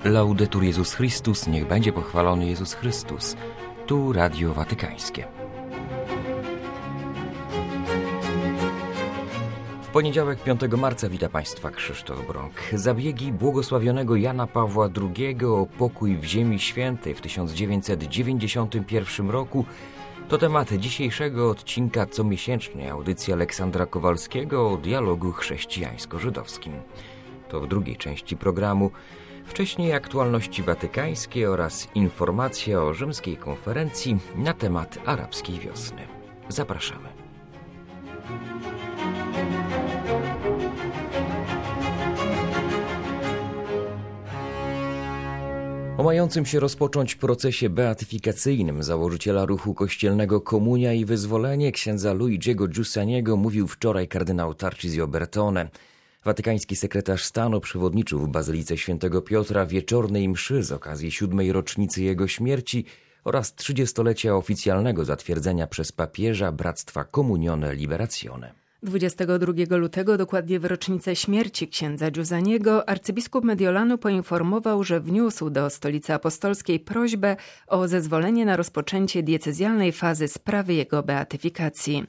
Laudetur Jezus Chrystus, niech będzie pochwalony Jezus Chrystus. Tu Radio Watykańskie. W poniedziałek 5 marca wita Państwa Krzysztof Brąk. Zabiegi błogosławionego Jana Pawła II o pokój w Ziemi Świętej w 1991 roku to temat dzisiejszego odcinka comiesięcznej audycji Aleksandra Kowalskiego o dialogu chrześcijańsko-żydowskim. To w drugiej części programu. Wcześniej aktualności watykańskie oraz informacja o rzymskiej konferencji na temat arabskiej wiosny. Zapraszamy. O mającym się rozpocząć procesie beatyfikacyjnym założyciela ruchu kościelnego Komunia i Wyzwolenie księdza Luigiego Giussaniego mówił wczoraj kardynał Tarcisio Bertone. Watykański sekretarz stanu przewodniczył w Bazylice Świętego Piotra wieczornej mszy z okazji 7. rocznicy jego śmierci oraz 30-lecia oficjalnego zatwierdzenia przez papieża Bractwa Comunione Liberazione. 22 lutego, dokładnie w rocznicę śmierci księdza Giussaniego, arcybiskup Mediolanu poinformował, że wniósł do Stolicy Apostolskiej prośbę o zezwolenie na rozpoczęcie diecezjalnej fazy sprawy jego beatyfikacji.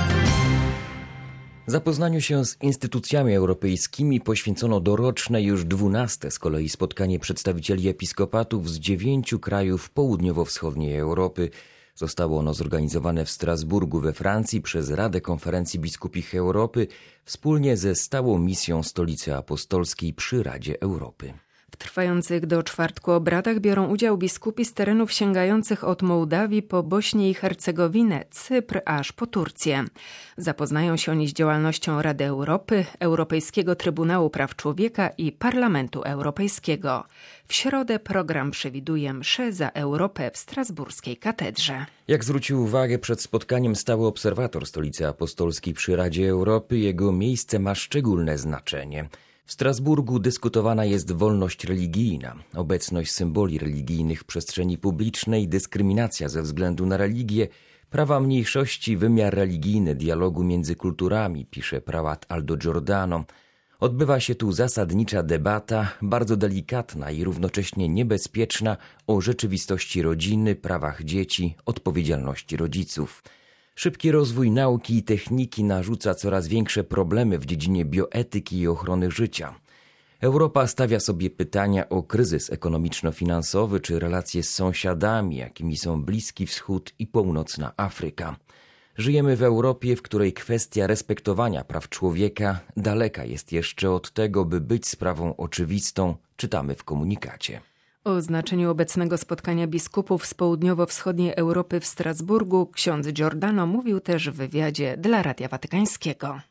Zapoznaniu się z instytucjami europejskimi poświęcono doroczne już 12. z kolei spotkanie przedstawicieli episkopatów z 9 krajów południowo-wschodniej Europy. Zostało ono zorganizowane w Strasburgu we Francji przez Radę Konferencji Biskupich Europy wspólnie ze stałą misją Stolicy Apostolskiej przy Radzie Europy. W trwających do czwartku obradach biorą udział biskupi z terenów sięgających od Mołdawii po Bośnię i Hercegowinę, Cypr aż po Turcję. Zapoznają się oni z działalnością Rady Europy, Europejskiego Trybunału Praw Człowieka i Parlamentu Europejskiego. W środę program przewiduje mszę za Europę w strasburskiej katedrze. Jak zwrócił uwagę przed spotkaniem stały obserwator Stolicy Apostolskiej przy Radzie Europy, jego miejsce ma szczególne znaczenie. W Strasburgu dyskutowana jest wolność religijna, obecność symboli religijnych w przestrzeni publicznej, dyskryminacja ze względu na religię, prawa mniejszości, wymiar religijny dialogu między kulturami, pisze prałat Aldo Giordano. Odbywa się tu zasadnicza debata, bardzo delikatna i równocześnie niebezpieczna o rzeczywistości rodziny, prawach dzieci, odpowiedzialności rodziców. Szybki rozwój nauki i techniki narzuca coraz większe problemy w dziedzinie bioetyki i ochrony życia. Europa stawia sobie pytania o kryzys ekonomiczno-finansowy czy relacje z sąsiadami, jakimi są Bliski Wschód i Północna Afryka. Żyjemy w Europie, w której kwestia respektowania praw człowieka daleka jest jeszcze od tego, by być sprawą oczywistą, czytamy w komunikacie. O znaczeniu obecnego spotkania biskupów z południowo-wschodniej Europy w Strasburgu ksiądz Giordano mówił też w wywiadzie dla Radia Watykańskiego.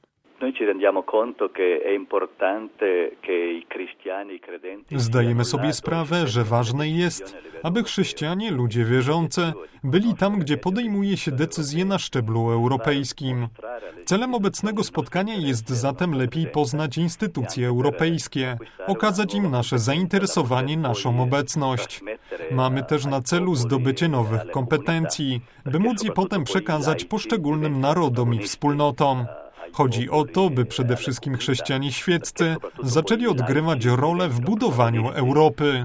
Zdajemy sobie sprawę, że ważne jest, aby chrześcijanie, ludzie wierzący, byli tam, gdzie podejmuje się decyzje na szczeblu europejskim. Celem obecnego spotkania jest zatem lepiej poznać instytucje europejskie, okazać im nasze zainteresowanie, naszą obecność. Mamy też na celu zdobycie nowych kompetencji, by móc je potem przekazać poszczególnym narodom i wspólnotom. Chodzi o to, by przede wszystkim chrześcijanie świeccy zaczęli odgrywać rolę w budowaniu Europy.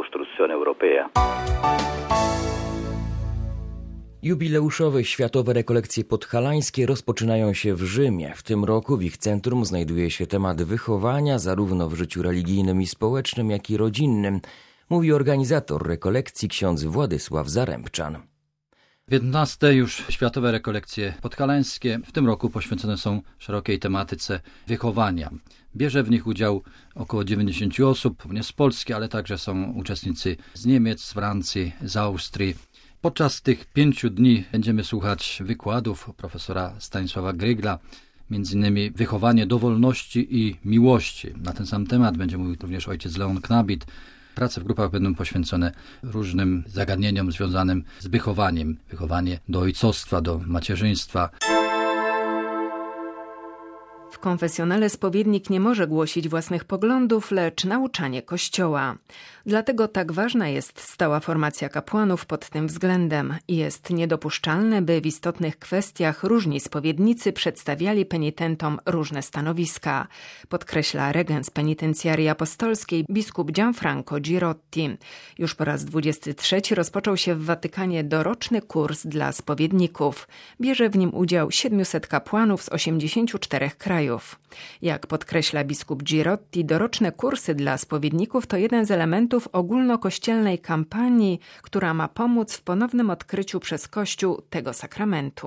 Jubileuszowe światowe rekolekcje podhalańskie rozpoczynają się w Rzymie. W tym roku w ich centrum znajduje się temat wychowania zarówno w życiu religijnym i społecznym, jak i rodzinnym, mówi organizator rekolekcji ksiądz Władysław Zarębczan. 15. już światowe rekolekcje podhalańskie w tym roku poświęcone są szerokiej tematyce wychowania. Bierze w nich udział około 90 osób, nie z Polski, ale także są uczestnicy z Niemiec, z Francji, z Austrii. Podczas tych 5 dni będziemy słuchać wykładów profesora Stanisława Grygla, m.in. wychowanie do wolności i miłości. Na ten sam temat będzie mówił również ojciec Leon Knabit. Prace w grupach będą poświęcone różnym zagadnieniom związanym z wychowaniem. Wychowanie do ojcostwa, do macierzyństwa. konfesjonale spowiednik nie może głosić własnych poglądów, lecz nauczanie Kościoła. Dlatego tak ważna jest stała formacja kapłanów pod tym względem. Jest niedopuszczalne, by w istotnych kwestiach różni spowiednicy przedstawiali penitentom różne stanowiska, podkreśla regens penitencjarii apostolskiej biskup Gianfranco Girotti. Już po raz 23 rozpoczął się w Watykanie doroczny kurs dla spowiedników. Bierze w nim udział 700 kapłanów z 84 krajów. Jak podkreśla biskup Girotti, doroczne kursy dla spowiedników to jeden z elementów ogólnokościelnej kampanii, która ma pomóc w ponownym odkryciu przez Kościół tego sakramentu.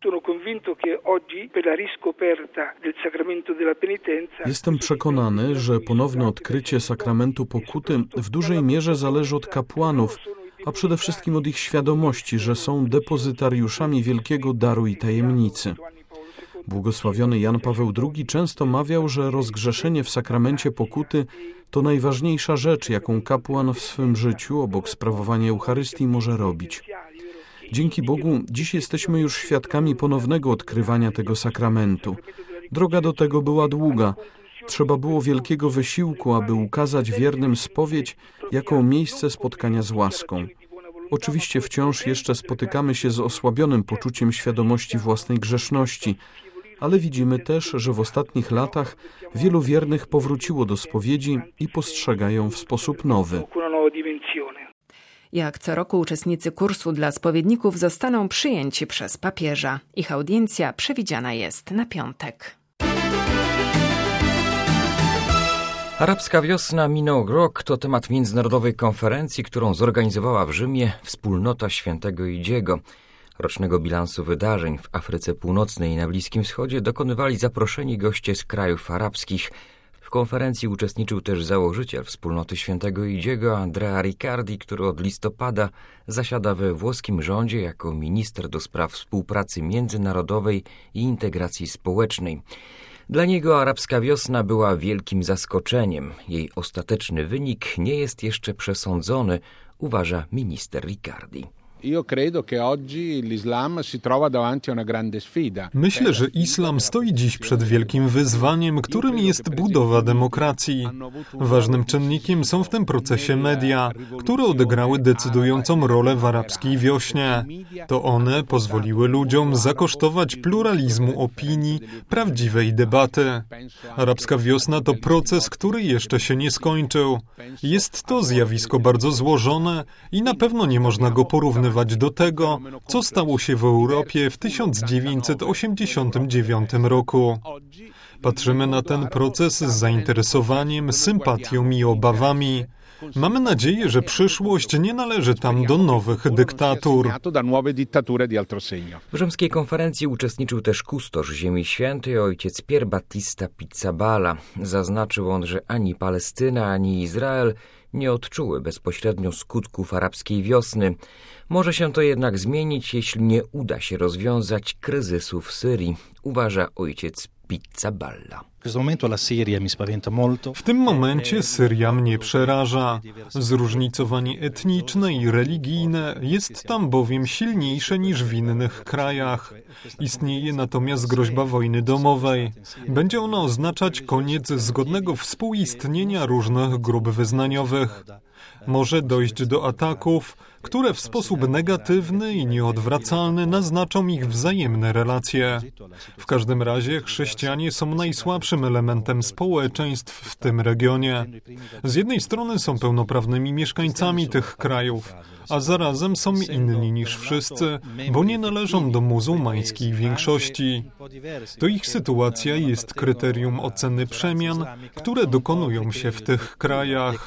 Jestem przekonany, że ponowne odkrycie sakramentu pokuty w dużej mierze zależy od kapłanów, a przede wszystkim od ich świadomości, że są depozytariuszami wielkiego daru i tajemnicy. Błogosławiony Jan Paweł II często mawiał, że rozgrzeszenie w sakramencie pokuty to najważniejsza rzecz, jaką kapłan w swym życiu obok sprawowania Eucharystii może robić. Dzięki Bogu dziś jesteśmy już świadkami ponownego odkrywania tego sakramentu. Droga do tego była długa. Trzeba było wielkiego wysiłku, aby ukazać wiernym spowiedź jako miejsce spotkania z łaską. Oczywiście wciąż jeszcze spotykamy się z osłabionym poczuciem świadomości własnej grzeszności, ale widzimy też, że w ostatnich latach wielu wiernych powróciło do spowiedzi i postrzega ją w sposób nowy. Jak co roku uczestnicy kursu dla spowiedników zostaną przyjęci przez papieża. Ich audiencja przewidziana jest na piątek. Arabska wiosna minął rok to temat międzynarodowej konferencji, którą zorganizowała w Rzymie Wspólnota Świętego Idziego. Rocznego bilansu wydarzeń w Afryce Północnej i na Bliskim Wschodzie dokonywali zaproszeni goście z krajów arabskich. W konferencji uczestniczył też założyciel Wspólnoty Świętego Idziego Andrea Riccardi, który od listopada zasiada we włoskim rządzie jako minister do spraw współpracy międzynarodowej i integracji społecznej. Dla niego arabska wiosna była wielkim zaskoczeniem. Jej ostateczny wynik nie jest jeszcze przesądzony, uważa minister Riccardi. Myślę, że islam stoi dziś przed wielkim wyzwaniem, którym jest budowa demokracji. Ważnym czynnikiem są w tym procesie media, które odegrały decydującą rolę w arabskiej wiośnie. To one pozwoliły ludziom zakosztować pluralizmu opinii, prawdziwej debaty. Arabska wiosna to proces, który jeszcze się nie skończył. Jest to zjawisko bardzo złożone i na pewno nie można go porównywać do tego, co stało się w Europie w 1989 roku. Patrzymy na ten proces z zainteresowaniem, sympatią i obawami. Mamy nadzieję, że przyszłość nie należy tam do nowych dyktatur. W rzymskiej konferencji uczestniczył też kustosz Ziemi Świętej, ojciec Pier Battista Pizzaballa. Zaznaczył on, że ani Palestyna, ani Izrael nie odczuły bezpośrednio skutków arabskiej wiosny. Może się to jednak zmienić, jeśli nie uda się rozwiązać kryzysu w Syrii, uważa ojciec Pizzaballa. W tym momencie Syria mnie przeraża. Zróżnicowanie etniczne i religijne jest tam bowiem silniejsze niż w innych krajach. Istnieje natomiast groźba wojny domowej. Będzie ona oznaczać koniec zgodnego współistnienia różnych grup wyznaniowych. Może dojść do ataków, które w sposób negatywny i nieodwracalny naznaczą ich wzajemne relacje. W każdym razie chrześcijanie są najsłabszym elementem społeczeństw w tym regionie. Z jednej strony są pełnoprawnymi mieszkańcami tych krajów, a zarazem są inni niż wszyscy, bo nie należą do muzułmańskiej większości. To ich sytuacja jest kryterium oceny przemian, które dokonują się w tych krajach.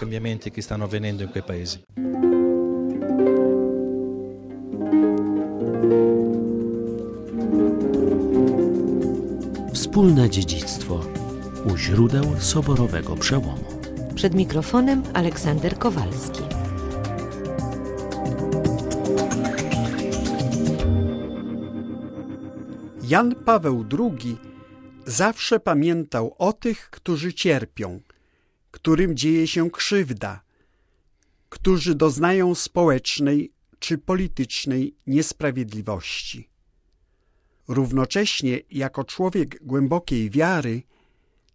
Wspólne dziedzictwo u źródeł soborowego przełomu. Przed mikrofonem Aleksander Kowalski. Jan Paweł II zawsze pamiętał o tych, którzy cierpią, którym dzieje się krzywda, którzy doznają społecznej czy politycznej niesprawiedliwości. Równocześnie, jako człowiek głębokiej wiary,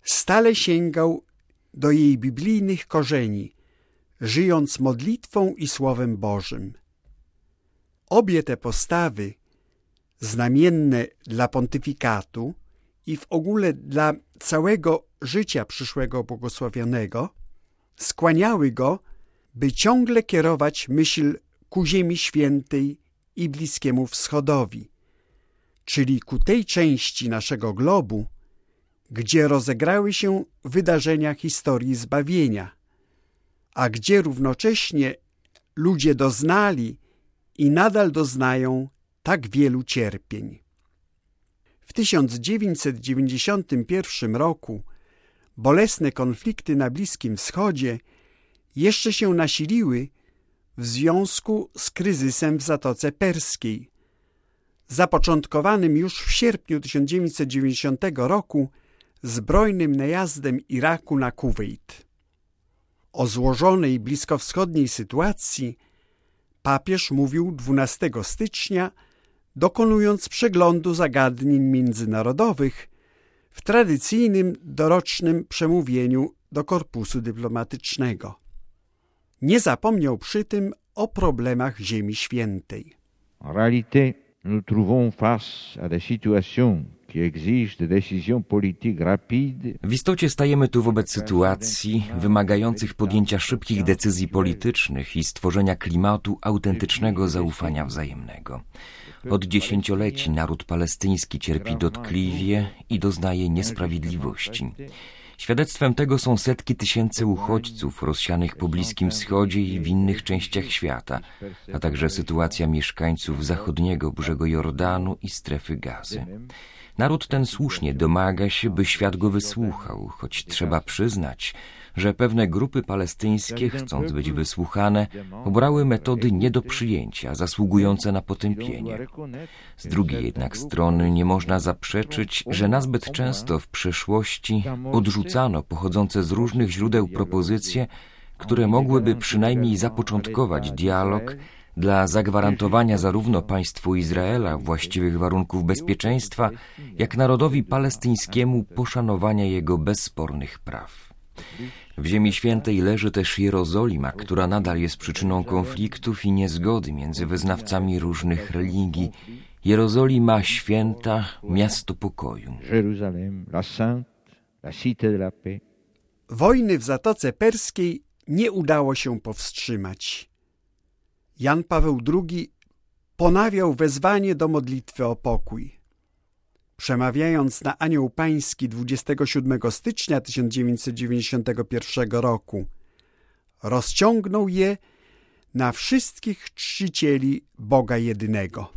stale sięgał do jej biblijnych korzeni, żyjąc modlitwą i Słowem Bożym. Obie te postawy, znamienne dla pontyfikatu i w ogóle dla całego życia przyszłego błogosławionego, skłaniały go, by ciągle kierować myśl ku Ziemi Świętej i Bliskiemu Wschodowi, czyli ku tej części naszego globu, gdzie rozegrały się wydarzenia historii zbawienia, a gdzie równocześnie ludzie doznali i nadal doznają tak wielu cierpień. W 1991 roku bolesne konflikty na Bliskim Wschodzie jeszcze się nasiliły w związku z kryzysem w Zatoce Perskiej, zapoczątkowanym już w sierpniu 1990 roku zbrojnym najazdem Iraku na Kuwejt. O złożonej bliskowschodniej sytuacji papież mówił 12 stycznia, dokonując przeglądu zagadnień międzynarodowych w tradycyjnym dorocznym przemówieniu do korpusu dyplomatycznego. Nie zapomniał przy tym o problemach Ziemi Świętej. En réalité, nous trouvons face à des situations qui exigent des décisions politiques rapides. W istocie stajemy tu wobec sytuacji wymagających podjęcia szybkich decyzji politycznych i stworzenia klimatu autentycznego zaufania wzajemnego. Od dziesięcioleci naród palestyński cierpi dotkliwie i doznaje niesprawiedliwości. Świadectwem tego są setki tysięcy uchodźców rozsianych po Bliskim Wschodzie i w innych częściach świata, a także sytuacja mieszkańców zachodniego brzegu Jordanu i strefy Gazy. Naród ten słusznie domaga się, by świat go wysłuchał, choć trzeba przyznać, że pewne grupy palestyńskie, chcąc być wysłuchane, obrały metody nie do przyjęcia, zasługujące na potępienie. Z drugiej jednak strony nie można zaprzeczyć, że nazbyt często w przeszłości odrzucano pochodzące z różnych źródeł propozycje, które mogłyby przynajmniej zapoczątkować dialog dla zagwarantowania zarówno państwu Izraela właściwych warunków bezpieczeństwa, jak narodowi palestyńskiemu poszanowania jego bezspornych praw. W Ziemi Świętej leży też Jerozolima, która nadal jest przyczyną konfliktów i niezgody między wyznawcami różnych religii. Jerozolima święta, miasto pokoju. Wojny w Zatoce Perskiej nie udało się powstrzymać. Jan Paweł II ponawiał wezwanie do modlitwy o pokój. Przemawiając na Anioł Pański 27 stycznia 1991 roku, rozciągnął je na wszystkich czcicieli Boga jedynego.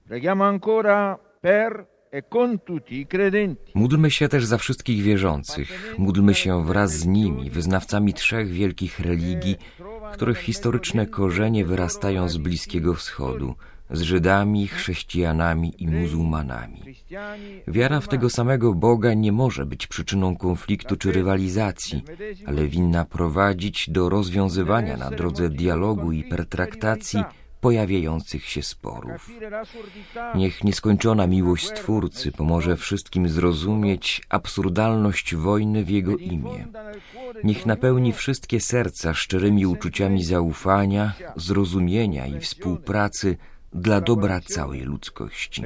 Módlmy się też za wszystkich wierzących. Módlmy się wraz z nimi, wyznawcami trzech wielkich religii, których historyczne korzenie wyrastają z Bliskiego Wschodu, z Żydami, chrześcijanami i muzułmanami. Wiara w tego samego Boga nie może być przyczyną konfliktu czy rywalizacji, ale winna prowadzić do rozwiązywania na drodze dialogu i pertraktacji pojawiających się sporów. Niech nieskończona miłość Stwórcy pomoże wszystkim zrozumieć absurdalność wojny w Jego imię. Niech napełni wszystkie serca szczerymi uczuciami zaufania, zrozumienia i współpracy dla dobra całej ludzkości.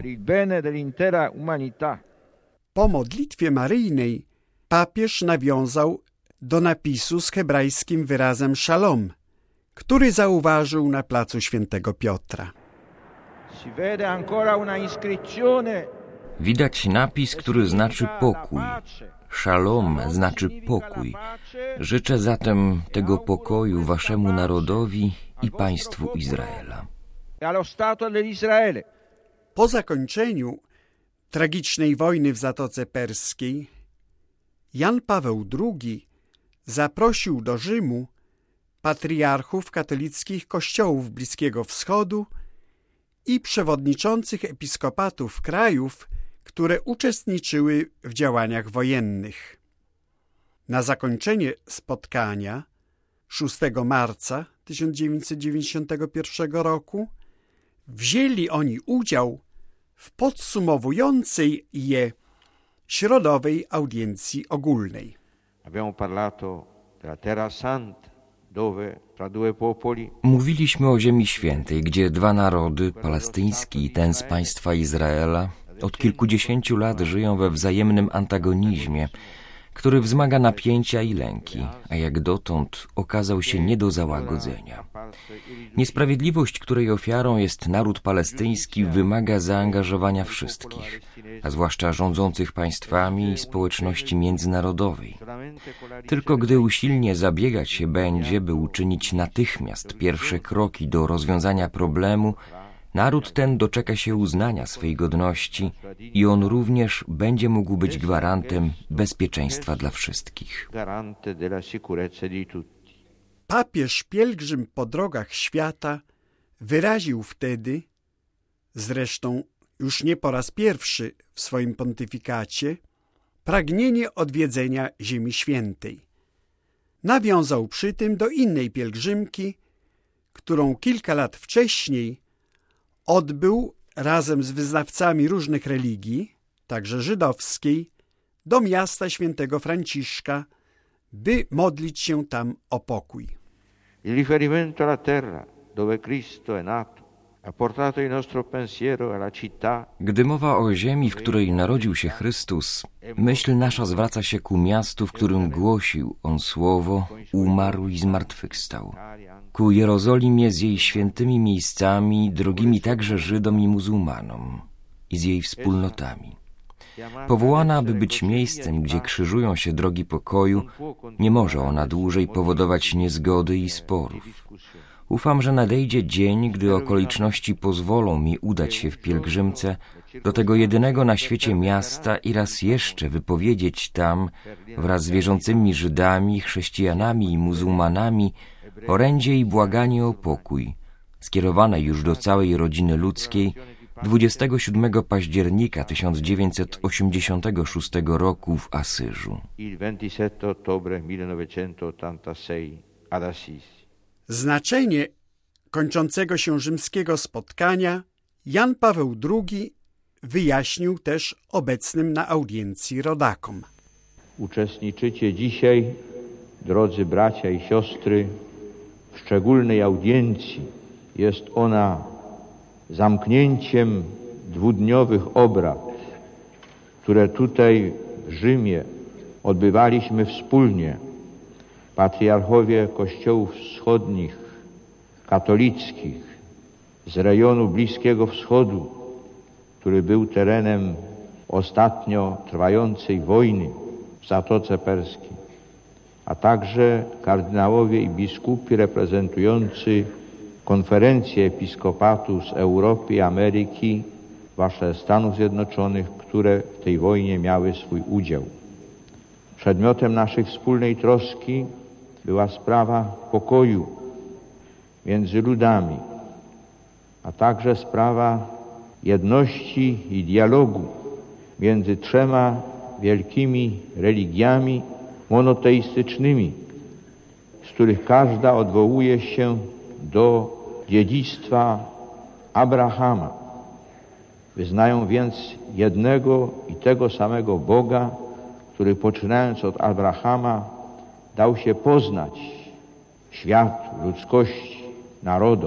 Po modlitwie maryjnej papież nawiązał do napisu z hebrajskim wyrazem szalom, który zauważył na placu Świętego Piotra. Widać napis, który znaczy pokój. Szalom znaczy pokój. Życzę zatem tego pokoju waszemu narodowi i państwu Izraela. Po zakończeniu tragicznej wojny w Zatoce Perskiej Jan Paweł II zaprosił do Rzymu patriarchów katolickich kościołów Bliskiego Wschodu i przewodniczących episkopatów krajów, które uczestniczyły w działaniach wojennych. Na zakończenie spotkania 6 marca 1991 roku wzięli oni udział w podsumowującej je środowej audiencji ogólnej. Mówiliśmy o Ziemi Świętej, gdzie dwa narody, palestyński i ten z państwa Izraela, od kilkudziesięciu lat żyją we wzajemnym antagonizmie, który wzmaga napięcia i lęki, a jak dotąd okazał się nie do załagodzenia. Niesprawiedliwość, której ofiarą jest naród palestyński, wymaga zaangażowania wszystkich, a zwłaszcza rządzących państwami i społeczności międzynarodowej. Tylko gdy usilnie zabiegać się będzie, by uczynić natychmiast pierwsze kroki do rozwiązania problemu, naród ten doczeka się uznania swej godności i on również będzie mógł być gwarantem bezpieczeństwa dla wszystkich. Papież pielgrzym po drogach świata wyraził wtedy, zresztą już nie po raz pierwszy w swoim pontyfikacie, pragnienie odwiedzenia Ziemi Świętej. Nawiązał przy tym do innej pielgrzymki, którą kilka lat wcześniej odbył razem z wyznawcami różnych religii, także żydowskiej, do miasta świętego Franciszka, by modlić się tam o pokój. Il riferimento alla terra dove Cristo è nato ha portato il nostro pensiero alla città. Gdy mowa o ziemi, w której narodził się Chrystus, myśl nasza zwraca się ku miastu, w którym głosił On słowo, umarł i zmartwychwstał. Ku Jerozolimie z jej świętymi miejscami, drogimi także Żydom i muzułmanom, i z jej wspólnotami. Powołana, aby być miejscem, gdzie krzyżują się drogi pokoju, nie może ona dłużej powodować niezgody i sporów. Ufam, że nadejdzie dzień, gdy okoliczności pozwolą mi udać się w pielgrzymce do tego jedynego na świecie miasta i raz jeszcze wypowiedzieć tam, wraz z wierzącymi Żydami, chrześcijanami i muzułmanami, orędzie i błaganie o pokój, skierowane już do całej rodziny ludzkiej, 27 października 1986 roku w Asyżu. Znaczenie kończącego się rzymskiego spotkania Jan Paweł II wyjaśnił też obecnym na audiencji rodakom. Uczestniczycie dzisiaj, drodzy bracia i siostry, w szczególnej audiencji. Jest ona zamknięciem dwudniowych obrad, które tutaj w Rzymie odbywaliśmy wspólnie. Patriarchowie kościołów wschodnich, katolickich, z rejonu Bliskiego Wschodu, który był terenem ostatnio trwającej wojny w Zatoce Perskiej, a także kardynałowie i biskupi reprezentujący konferencje episkopatu z Europy i Ameryki, zwłaszcza Stanów Zjednoczonych, które w tej wojnie miały swój udział. Przedmiotem naszej wspólnej troski była sprawa pokoju między ludami, a także sprawa jedności i dialogu między trzema wielkimi religiami monoteistycznymi, z których każda odwołuje się do dziedzictwa Abrahama. Wyznają więc jednego i tego samego Boga, który poczynając od Abrahama dał się poznać światu, ludzkości, narodom.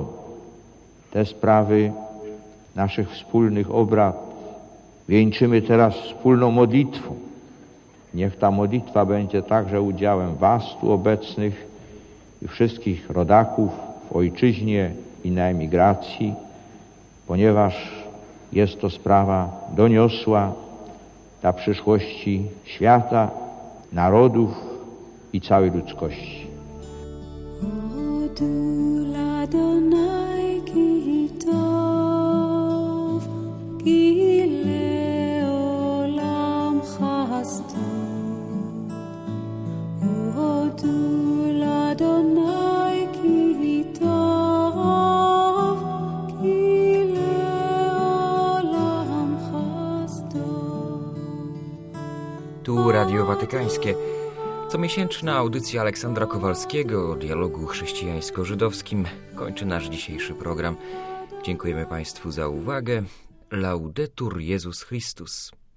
Te sprawy naszych wspólnych obrad wieńczymy teraz wspólną modlitwą. Niech ta modlitwa będzie także udziałem was tu obecnych i wszystkich rodaków w ojczyźnie i na emigracji, ponieważ jest to sprawa doniosła dla przyszłości świata, narodów i całej ludzkości. Tu Radio Watykańskie. Comiesięczna audycja Aleksandra Kowalskiego o dialogu chrześcijańsko-żydowskim kończy nasz dzisiejszy program. Dziękujemy Państwu za uwagę. Laudetur Jezus Chrystus.